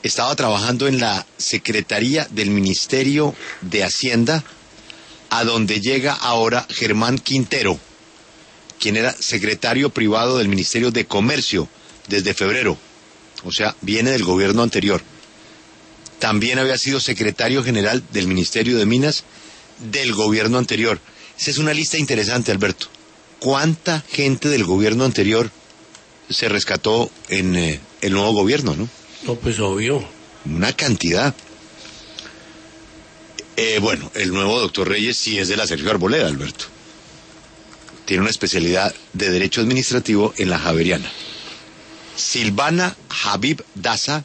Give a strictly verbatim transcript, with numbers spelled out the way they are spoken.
estaba trabajando en la Secretaría del Ministerio de Hacienda, a donde llega ahora Germán Quintero, quien era secretario privado del Ministerio de Comercio desde febrero, o sea, viene del gobierno anterior. También había sido secretario general del Ministerio de Minas del gobierno anterior. Esa es una lista interesante, Alberto. ¿Cuánta gente del gobierno anterior se rescató en eh, el nuevo gobierno, no? No, pues obvio. Una cantidad. Eh, bueno, el nuevo doctor Reyes sí es de la Sergio Arboleda, Alberto. Tiene una especialidad de Derecho Administrativo en la Javeriana. Silvana Habib Daza